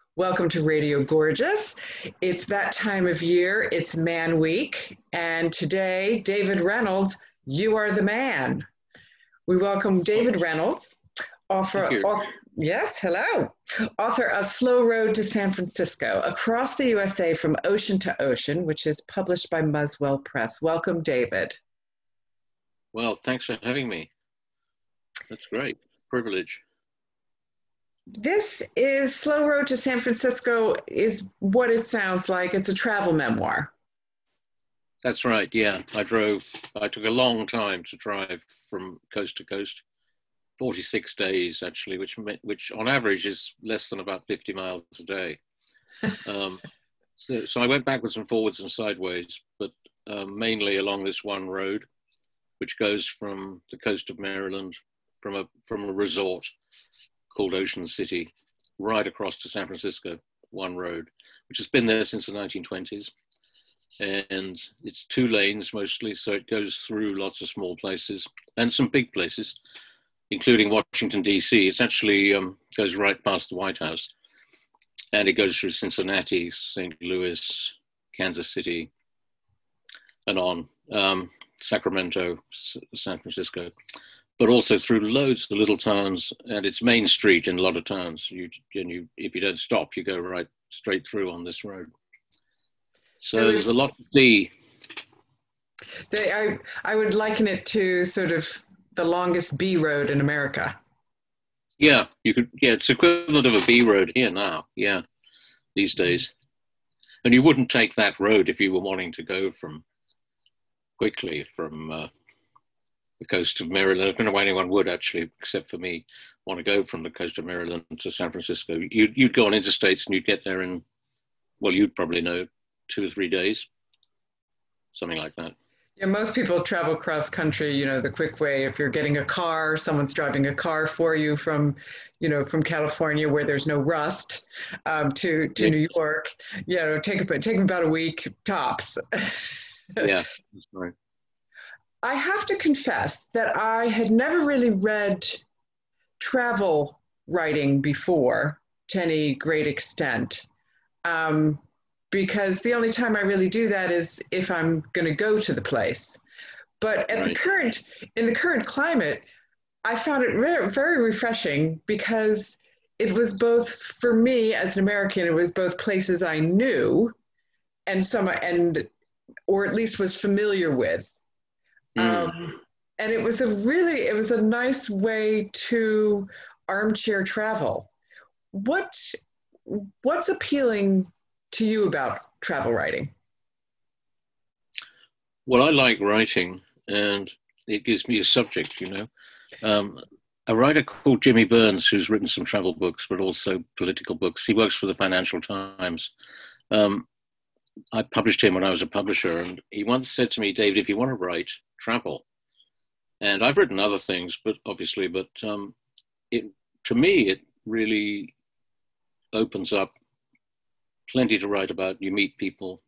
Welcome to Radio Gorgeous. It's that time of year. It's Man Week. And today, David Reynolds, you are the man. We welcome David Reynolds, Thank you. hello, author of Slow Road to San Francisco, Across the USA from Ocean to Ocean, which is published by Muswell Press. Welcome, David. Well, thanks for having me. That's great. Privilege. This is Slow Road to San Francisco is what it sounds like. It's a travel memoir. That's right. Yeah. I took a long time to drive from coast to coast, 46 days actually, which on average is less than about 50 miles a day. So I went backwards and forwards and sideways, but mainly along this one road, which goes from the coast of Maryland, from a resort called Ocean City, right across to San Francisco, one road, which has been there since the 1920s. And it's two lanes mostly, so it goes through lots of small places and some big places, including Washington, D.C. It's actually goes right past the White House, and it goes through Cincinnati, St. Louis, Kansas City, and on, Sacramento, San Francisco, but also through loads of little towns, and it's Main Street in a lot of towns. If you don't stop, you go right straight through on this road. So there's a lot to see. I would liken it to sort of the longest B road in America. Yeah, you could. Yeah, it's equivalent of a B road here now. Yeah, these days. And you wouldn't take that road if you were wanting to go quickly from the coast of Maryland. I don't know why anyone would actually, except for me, want to go from the coast of Maryland to San Francisco. You'd go on interstates and you'd get there in, well, you'd probably know, 2 or 3 days, something like that. Yeah, most people travel cross country, the quick way. If you're getting a car, someone's driving a car for you from California where there's no rust to New York. Take about a week tops. Yeah, that's right. I have to confess that I had never really read travel writing before to any great extent. Because the only time I really do that is if I'm going to go to the place. But in the current climate, I found it very refreshing because it was both, for me as an American, it was both places I knew or at least was familiar with. And it was a nice way to armchair travel. What's appealing to you about travel writing? Well, I like writing, and it gives me a subject, a writer called Jimmy Burns, who's written some travel books, but also political books. He works for the Financial Times. I published him when I was a publisher, and he once said to me, David, if you want to write, travel. And I've written other things, but to me, it really opens up plenty to write about. You meet people.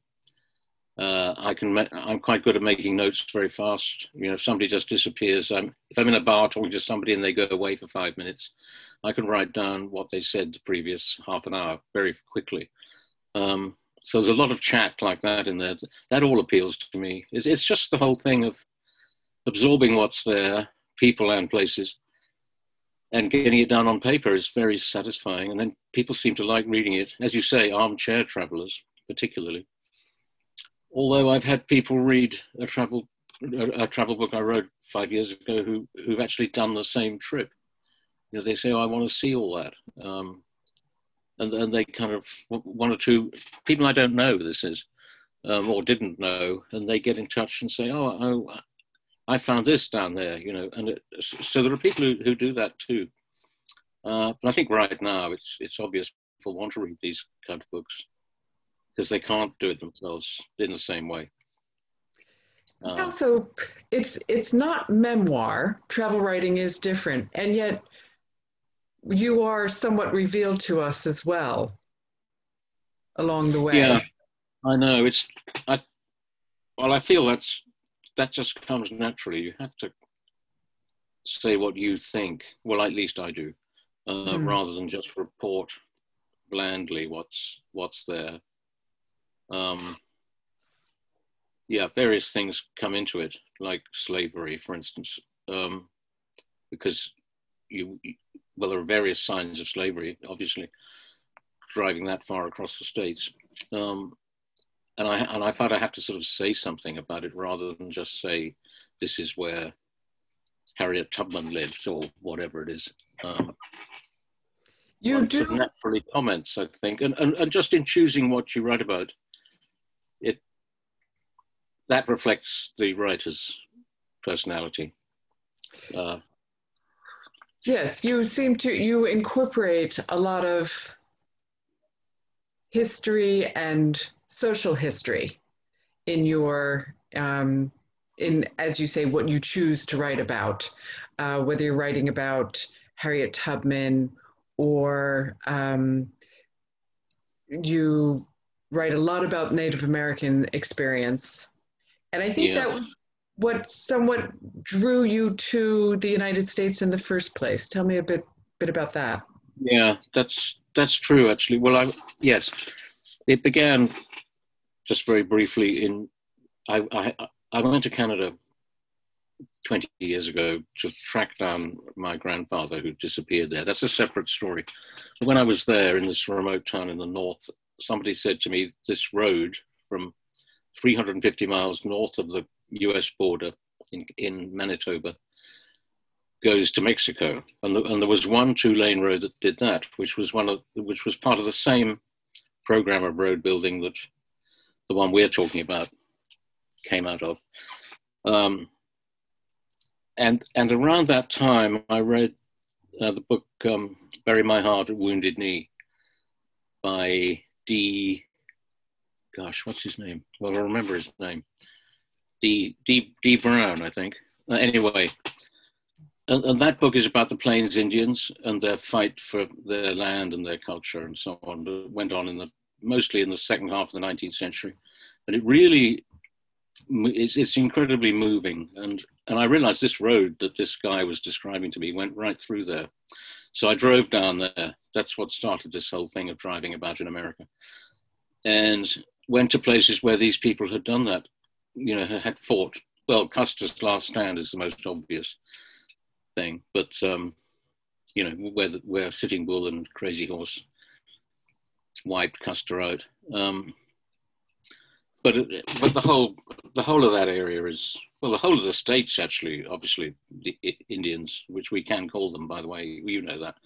I'm quite good at making notes very fast. If somebody just disappears, if I'm in a bar talking to somebody and they go away for 5 minutes, I can write down what they said the previous half an hour very quickly. So there's a lot of chat like that in there. That all appeals to me. It's just the whole thing of absorbing what's there, people and places, and getting it down on paper is very satisfying. And then people seem to like reading it. As you say, armchair travelers, particularly. Although I've had people read a travel book I wrote 5 years ago who've actually done the same trip. They say, I want to see all that. And they kind of, one or two people I don't know this is, or didn't know, and they get in touch and say, I found this down there, and so there are people who do that too. But I think right now it's obvious people want to read these kind of books because they can't do it themselves in the same way. Also, it's not memoir. Travel writing is different, and yet you are somewhat revealed to us as well along the way. Yeah, I know. I feel that just comes naturally. You have to say what you think. Well, at least I do, rather than just report blandly what's there. Yeah, various things come into it, like slavery, for instance, because well, there are various signs of slavery, obviously, driving that far across the states. And I thought I have to sort of say something about it rather than just say this is where Harriet Tubman lived or whatever it is. You do naturally comments, I think, and just in choosing what you write about, that reflects the writer's personality. Yes, you incorporate a lot of history and social history in your, as you say, what you choose to write about, whether you're writing about Harriet Tubman or you write a lot about Native American experience. And I think that was what somewhat drew you to the United States in the first place. Tell me a bit about that. Yeah, that's true, actually. Well, yes, it began just very briefly I went to Canada 20 years ago to track down my grandfather who disappeared there. That's a separate story. But when I was there in this remote town in the north, somebody said to me, this road from 350 miles north of the US border in Manitoba goes to Mexico. And there was one 2-lane road that did that, which was part of the same program of road building that the one we're talking about came out of. And around that time, I read the book Bury My Heart at Wounded Knee by what's his name? Well, I remember his name. D. Brown, I think. Anyway, and that book is about the Plains Indians and their fight for their land and their culture and so on. It went on mostly in the second half of the 19th century. And it really, it's incredibly moving. And I realized this road that this guy was describing to me went right through there. So I drove down there. That's what started this whole thing of driving about in America. And went to places where these people had done that, had fought. Well, Custer's Last Stand is the most obvious thing, but, where Sitting Bull and Crazy Horse wiped Custer out. But the whole of that area is, well, the whole of the states, actually, obviously, the Indians, which we can call them, by the way, you know that,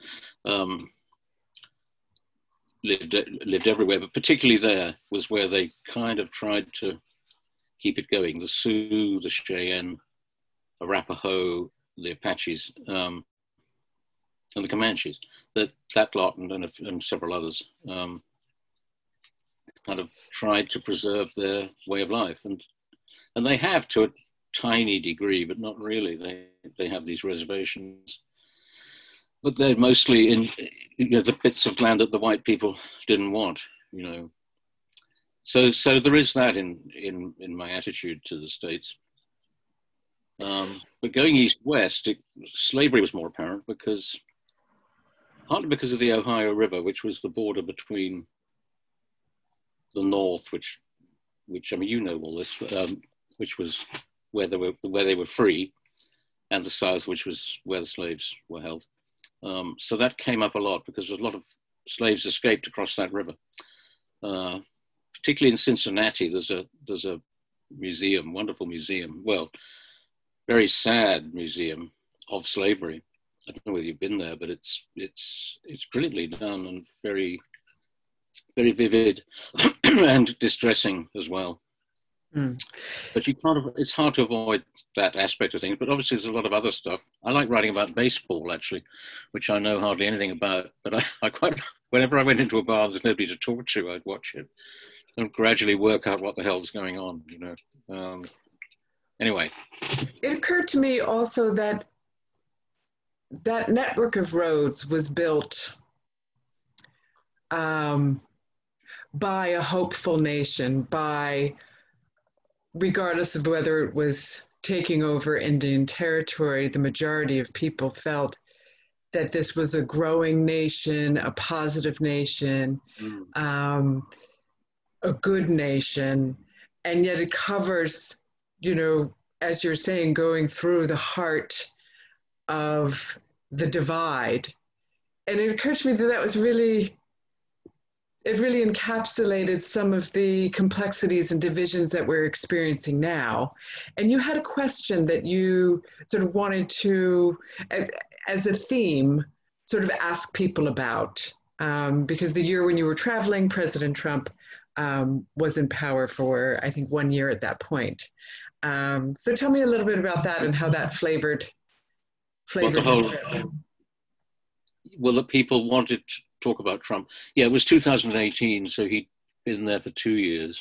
lived everywhere, but particularly there was where they kind of tried to keep it going. The Sioux, the Cheyenne, the Arapaho, the Apaches, and the Comanches, that lot and several others kind of tried to preserve their way of life. And they have to a tiny degree, but not really. They have these reservations. But they're mostly in the bits of land that the white people didn't want, So there is that in my attitude to the States. But going east-west, slavery was more apparent partly because of the Ohio River, which was the border between the north, which I mean, you know all this, which was where they were free, and the south, which was where the slaves were held. So that came up a lot because a lot of slaves escaped across that river. Particularly in Cincinnati, there's a museum, wonderful museum. Well, very sad museum of slavery. I don't know whether you've been there, but it's brilliantly done and very, very vivid and distressing as well. Mm. But it's hard to avoid that aspect of things. But obviously there's a lot of other stuff. I like writing about baseball, actually, which I know hardly anything about. But I quite, whenever I went into a bar and there's nobody to talk to, I'd watch it and gradually work out what the hell's going on, Anyway. It occurred to me also that network of roads was built by a hopeful nation, regardless of whether it was taking over Indian territory, the majority of people felt that this was a growing nation, a positive nation, a good nation, and yet it covers, as you're saying, going through the heart of the divide. And it occurred to me that it really encapsulated some of the complexities and divisions that we're experiencing now. And you had a question that you sort of wanted to, as a theme, sort of ask people about, because the year when you were traveling, President Trump was in power for, I think, 1 year at that point. So tell me a little bit about that and how that flavored the people wanted to talk about Trump. Yeah, it was 2018, so he'd been there for 2 years.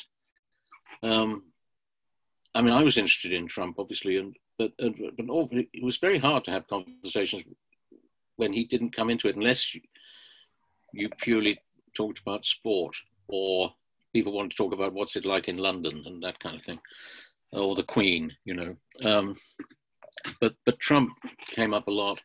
I mean, I was interested in Trump, obviously, but it was very hard to have conversations when he didn't come into it, unless you purely talked about sport, or people wanted to talk about what's it like in London and that kind of thing, or the Queen, But Trump came up a lot.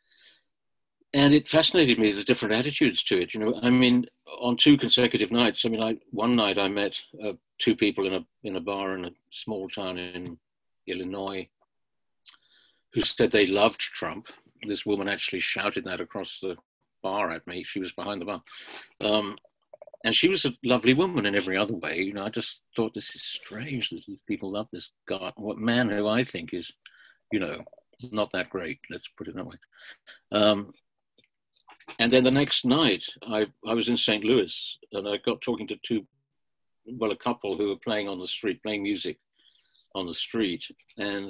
And it fascinated me, the different attitudes to it. I mean, on 2 consecutive nights, one night I met 2 people in a bar in a small town in Illinois who said they loved Trump. This woman actually shouted that across the bar at me. She was behind the bar. And she was a lovely woman in every other way. I just thought, this is strange that people love this guy, what man who I think is, not that great. Let's put it that way. And then the next night, I was in St. Louis, and I got talking to a couple who were playing on the street, playing music on the street. And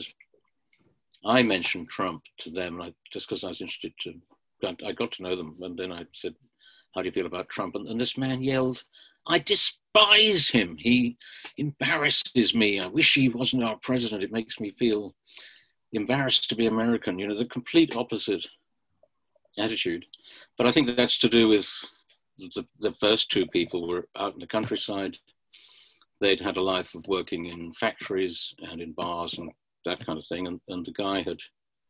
I mentioned Trump to them, just because I was interested I got to know them. And then I said, how do you feel about Trump? And this man yelled, I despise him. He embarrasses me. I wish he wasn't our president. It makes me feel embarrassed to be American. The complete opposite attitude. But I think that's to do with the first 2 people were out in the countryside. They'd had a life of working in factories and in bars and that kind of thing. And the guy had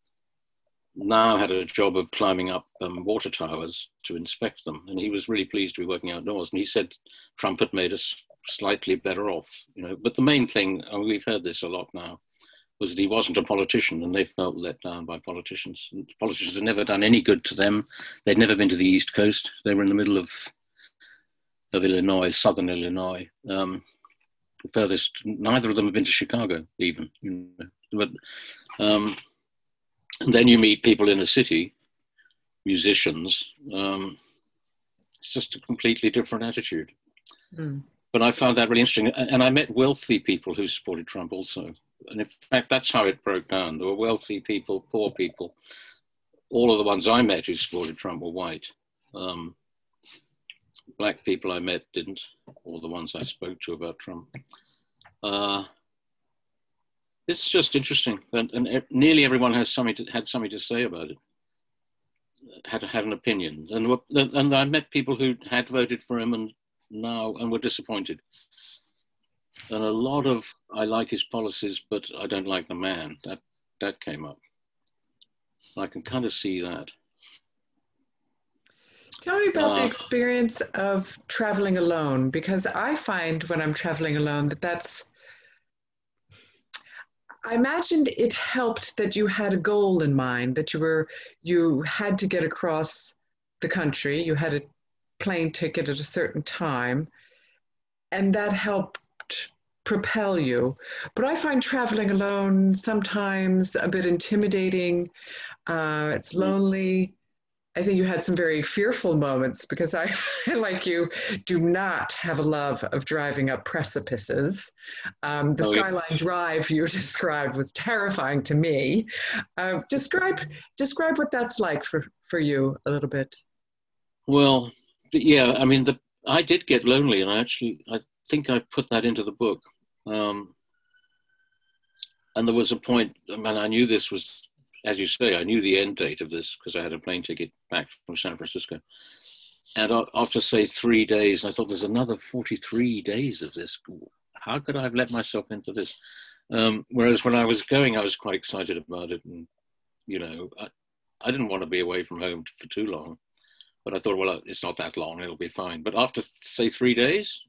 now had a job of climbing up water towers to inspect them. And he was really pleased to be working outdoors. And he said Trump had made us slightly better off. But the main thing, and we've heard this a lot now, was that he wasn't a politician, and they felt let down by politicians. And politicians had never done any good to them. They'd never been to the East Coast. They were in the middle of Illinois, southern Illinois. The furthest, neither of them have been to Chicago, even. But, and then you meet people in a city, musicians. It's just a completely different attitude. Mm. But I found that really interesting. And I met wealthy people who supported Trump also. And in fact, that's how it broke down. There were wealthy people, poor people. All of the ones I met who supported Trump were white. Black people I met didn't, or the ones I spoke to about Trump. It's just interesting. And nearly everyone had something to say about it, had an opinion. And I met people who had voted for him and were disappointed. And a lot of, I like his policies, but I don't like the man. That came up. I can kind of see that. Tell me about the experience of traveling alone, because I find when I'm traveling alone I imagined it helped that you had a goal in mind, that you had to get across the country, you had a plane ticket at a certain time, and that helped propel you. But I find traveling alone sometimes a bit intimidating. It's lonely. I think you had some very fearful moments, because I, like you, do not have a love of driving up precipices. The Skyline Drive you described was terrifying to me. Describe what that's like for you a little bit. Well, yeah, I mean, I did get lonely, and I think I put that into the book. And there was a point, I knew this was, as you say, I knew the end date of this because I had a plane ticket back from San Francisco. And after, say, 3 days, I thought, there's another 43 days of this. How could I have let myself into this? Whereas when I was going, I was quite excited about it. And, I didn't want to be away from home for too long, but I thought, well, it's not that long, it'll be fine. But after, say, 3 days,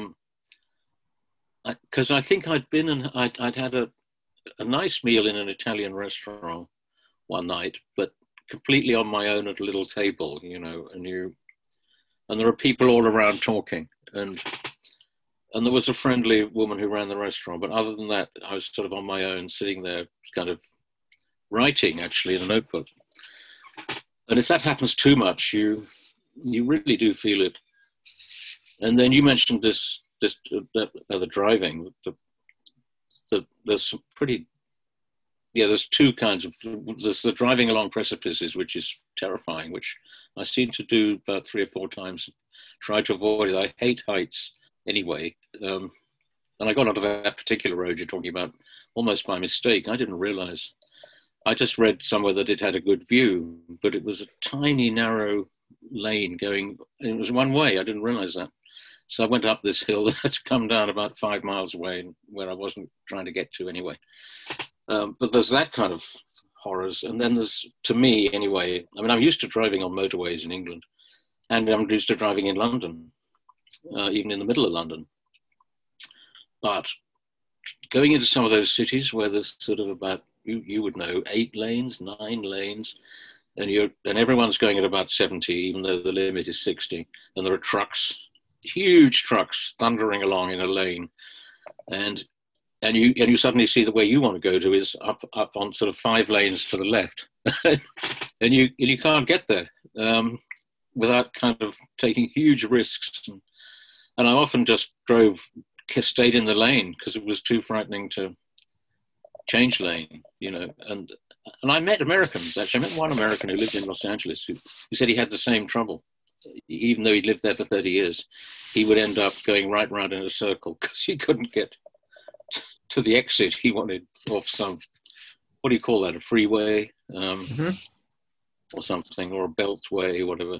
because I think I'd been and I'd had a nice meal in an Italian restaurant one night, but completely on my own at a little table, you know, and there are people all around talking, and there was a friendly woman who ran the restaurant, but other than that, I was sort of on my own, sitting there, kind of writing actually in a notebook. And if that happens too much, you really do feel it. And then you mentioned the driving. There's some pretty, there's two kinds of, there's the driving along precipices, which is terrifying, which I seem to do about 3 or 4 times, try to avoid it. I hate heights anyway. And I got onto that particular road you're talking about almost by mistake. I didn't realize. I just read somewhere that it had a good view, but it was a tiny, narrow lane going, and it was one way. I didn't realize that. So I went up this hill that had to come down about 5 miles away, where I wasn't trying to get to anyway. But there's that kind of horrors. And then there's, to me anyway, I mean, I'm used to driving on motorways in England, and I'm used to driving in London, even in the middle of London. But going into some of those cities where there's sort of about, you would know, 8 lanes, 9 lanes, and everyone's going at about 70, even though the limit is 60, and there are trucks, huge trucks, thundering along in a lane, and you suddenly see the way you want to go to is up on sort of 5 lanes to the left, and you can't get there without kind of taking huge risks. And I often just stayed in the lane because it was too frightening to change lane, you know. And I met Americans, actually. I met one American who lived in Los Angeles who said he had the same trouble. Even though he'd lived there for 30 years, he would end up going right round in a circle because he couldn't get to the exit he wanted off some, what do you call that, a freeway or something, or a beltway, whatever.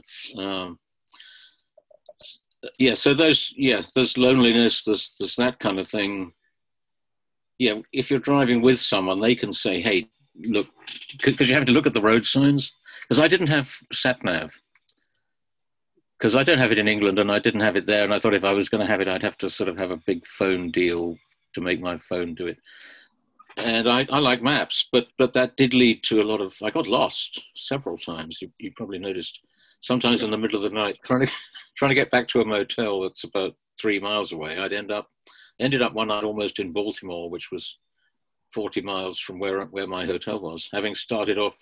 So there's loneliness, there's that kind of thing. Yeah, if you're driving with someone, they can say, hey, look, because you have to look at the road signs. Because I didn't have sat-nav. Because I don't have it in England and I didn't have it there. And I thought if I was going to have it, I'd have to sort of have a big phone deal to make my phone do it. And I like maps, but that did lead to a lot of, I got lost several times. You probably noticed. Sometimes in the middle of the night, trying to get back to a motel that's about 3 miles away. I ended up one night almost in Baltimore, which was 40 miles from where my hotel was, having started off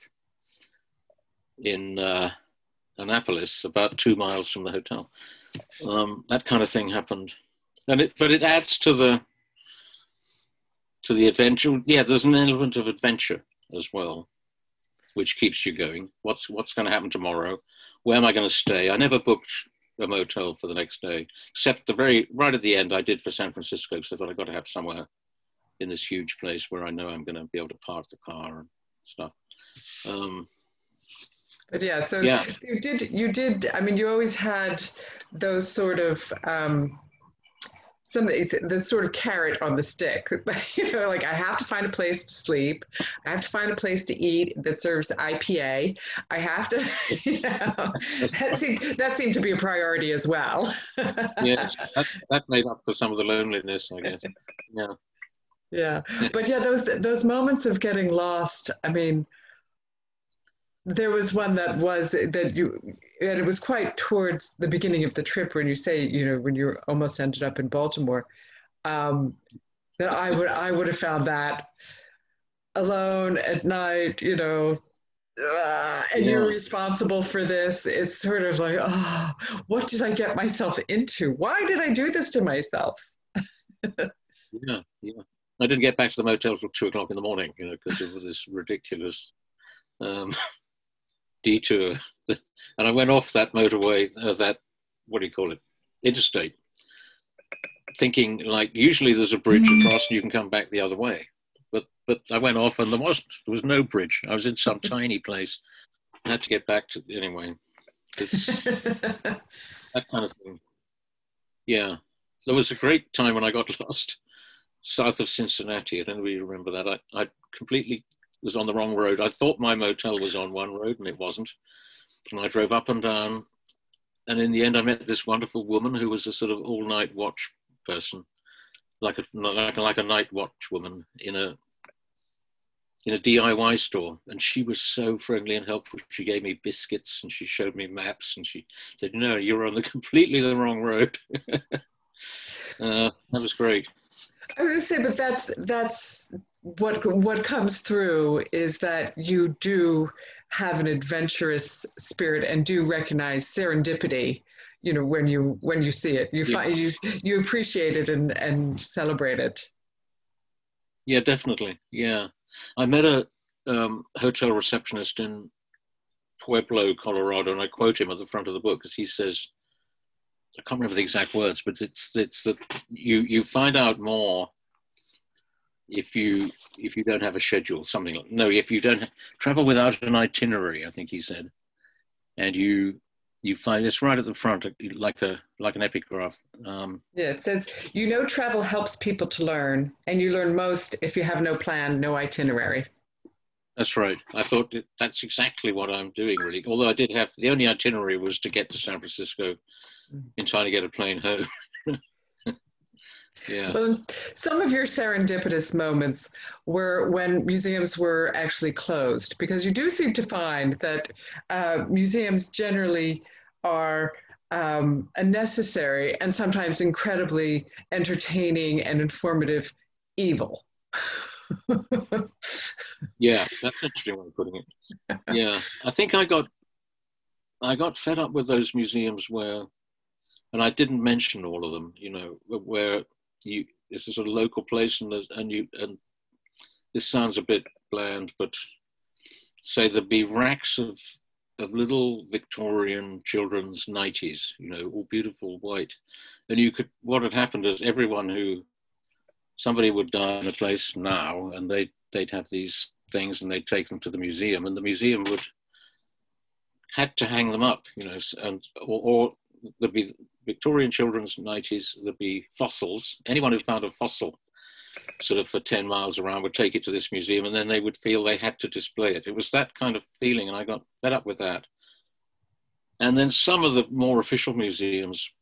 in Annapolis, about 2 miles from the hotel. That kind of thing happened, but it adds to the adventure. Yeah, there's an element of adventure as well, which keeps you going. What's going to happen tomorrow? Where am I going to stay? I never booked a motel for the next day, except right at the end I did for San Francisco, because I thought I've got to have somewhere in this huge place where I know I'm going to be able to park the car and stuff. But yeah, so yeah. You did. I mean, you always had those sort of the sort of carrot on the stick. You know, like I have to find a place to sleep. I have to find a place to eat that serves IPA. I have to, you know, that seemed to be a priority as well. Yes, that made up for some of the loneliness, I guess. Yeah. Yeah, but yeah, those moments of getting lost. I mean, there was one and it was quite towards the beginning of the trip when you say, you know, when you almost ended up in Baltimore, that I would have found that alone at night, you know, and you're responsible for this. It's sort of like, oh, what did I get myself into? Why did I do this to myself? Yeah. I didn't get back to the motel till 2 o'clock in the morning, you know, because of this ridiculous detour. And I went off that motorway, what do you call it, interstate, thinking like usually there's a bridge across and you can come back the other way. But I went off and there was no bridge. I was in some tiny place. I had to get back to, anyway. That kind of thing. Yeah. There was a great time when I got lost south of Cincinnati. I don't know if you remember that. I completely was on the wrong road. I thought my motel was on one road and it wasn't. And I drove up and down. And in the end, I met this wonderful woman who was a sort of all-night watch person, like a night watch woman in a DIY store. And she was so friendly and helpful. She gave me biscuits and she showed me maps and she said, no, you're on completely the wrong road. That was great. I was going to say, but that's what comes through is that you do have an adventurous spirit and do recognize serendipity. You know, when you see it, you find you appreciate it and celebrate it. Yeah, definitely. Yeah, I met a hotel receptionist in Pueblo, Colorado, and I quote him at the front of the book because he says, I can't remember the exact words, but it's that you find out more if you don't have a schedule, something like, no, if you don't travel without an itinerary, I think he said, and you find it's right at the front, like an epigraph. Yeah, it says, travel helps people to learn, and you learn most if you have no plan, no itinerary. That's right. I thought that's exactly what I'm doing, really. Although I did have, the only itinerary was to get to San Francisco in time to get a plane home. Yeah. Well, some of your serendipitous moments were when museums were actually closed, because you do seem to find that museums generally are a necessary and sometimes incredibly entertaining and informative evil. Yeah, that's an interesting way of putting it. Yeah, I think I got fed up with those museums where, and I didn't mention all of them, where it's a sort of local place and this sounds a bit bland, but say there'd be racks of little Victorian children's nighties, all beautiful white. And what had happened is somebody would die in a place now and they'd have these things and they'd take them to the museum and the museum had to hang them up, or there'd be Victorian children's nighties, there'd be fossils. Anyone who found a fossil sort of for 10 miles around would take it to this museum and then they would feel they had to display it. It was that kind of feeling and I got fed up with that. And then some of the more official museums,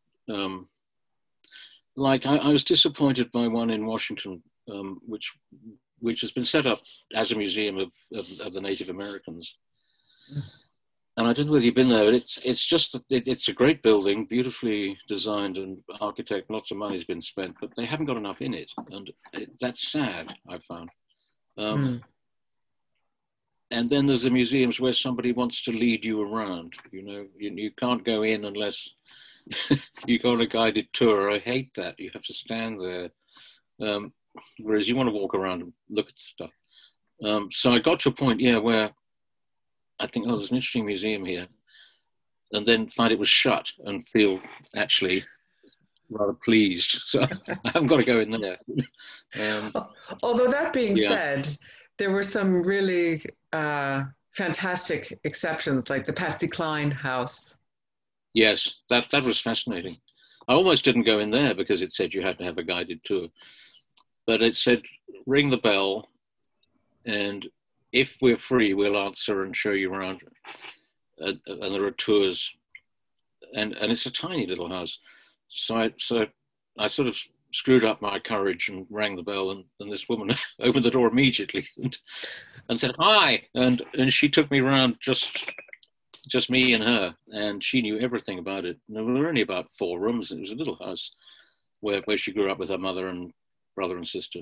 like I was disappointed by one in Washington, which has been set up as a museum of the Native Americans. And I don't know whether you've been there, but it's a great building, beautifully designed and architect, lots of money's been spent, but they haven't got enough in it. And that's sad, I've found. And then there's the museums where somebody wants to lead you around. You can't go in unless you go on a guided tour. I hate that. You have to stand there. Whereas you want to walk around and look at stuff. So I got to a point, where I think, there's an interesting museum here, and then find it was shut and feel actually rather pleased. So I haven't got to go in there. Although that being said, there were some really fantastic exceptions, like the Patsy Cline house. Yes, that was fascinating. I almost didn't go in there because it said you had to have a guided tour. But it said, ring the bell, and if we're free, we'll answer and show you around. And there are tours, and it's a tiny little house. So I sort of screwed up my courage and rang the bell, and this woman opened the door immediately and said, hi. And she took me around, just me and her, and she knew everything about it. And there were only about 4 rooms. It was a little house where she grew up with her mother and brother and sister.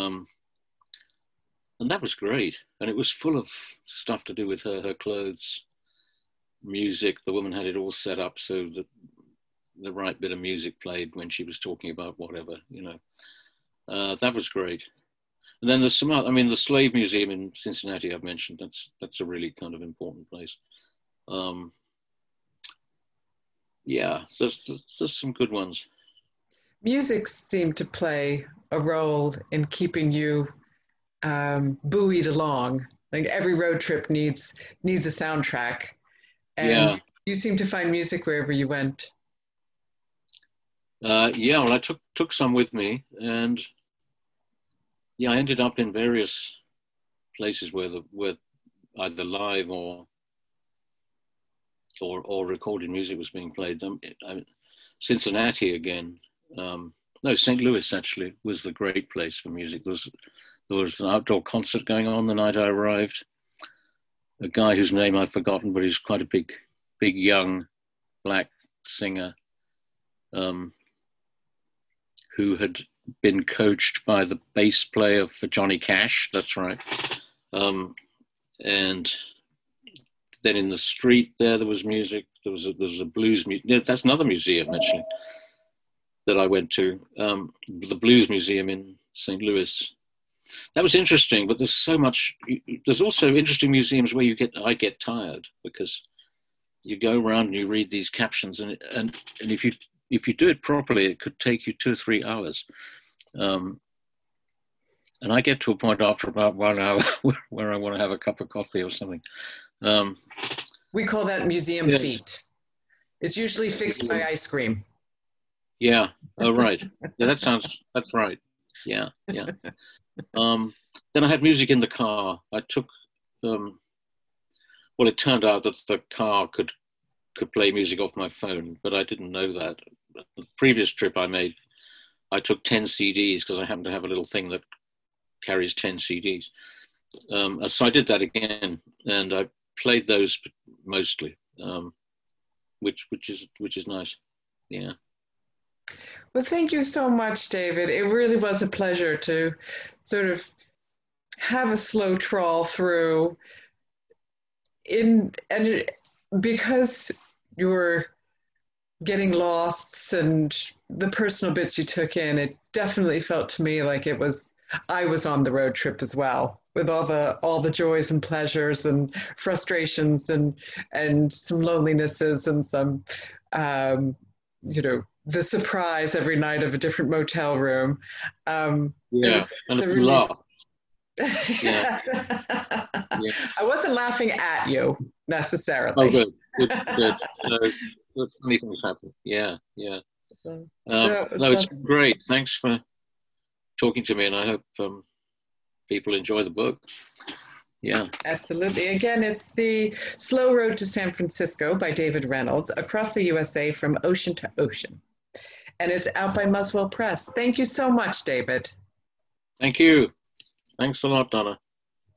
And that was great. And it was full of stuff to do with her clothes, music. The woman had it all set up so that the right bit of music played when she was talking about whatever, that was great. And then there's the Slave Museum in Cincinnati I've mentioned. That's a really kind of important place. There's some good ones. Music seemed to play a role in keeping you buoyed along. Like every road trip needs a soundtrack, and you seem to find music wherever you went. Well, I took some with me, and I ended up in various places where either live or recorded music was being played. Cincinnati again. No, St. Louis actually was the great place for music. There was an outdoor concert going on the night I arrived. A guy whose name I've forgotten, but he's quite a big young black singer who had been coached by the bass player for Johnny Cash. That's right. And then in the street there was music. There was a blues museum. That's another museum actually that I went to, the Blues Museum in St. Louis. That was interesting, but there's so much. There's also interesting museums where I get tired because you go around and you read these captions, and if you do it properly, it could take you 2 or 3 hours. And I get to a point after about 1 hour where I want to have a cup of coffee or something. We call that museum feet. It's usually fixed by ice cream. Yeah. Oh, right. Yeah, that's right. Yeah. Yeah. Then I had music in the car. I took, well, it turned out that the car could play music off my phone, but I didn't know that. The previous trip I made, I took 10 CDs because I happen to have a little thing that carries 10 CDs. So I did that again, and I played those mostly, which is nice. Yeah. Well, thank you so much, David. It really was a pleasure to sort of have a slow trawl through because you were getting lost and the personal bits you took in, it definitely felt to me like I was on the road trip as well, with all the joys and pleasures and frustrations and some lonelinesses and some the surprise every night of a different motel room. Yeah, and a laugh. Yeah. I wasn't laughing at you necessarily. Oh, good. Funny things happen. Yeah. No, it's great. Thanks for talking to me, and I hope people enjoy the book. Yeah. Absolutely. Again, it's The Slow Road to San Francisco by David Reynolds, across the USA from ocean to ocean. And it's out by Muswell Press. Thank you so much, David. Thank you. Thanks a lot, Donna.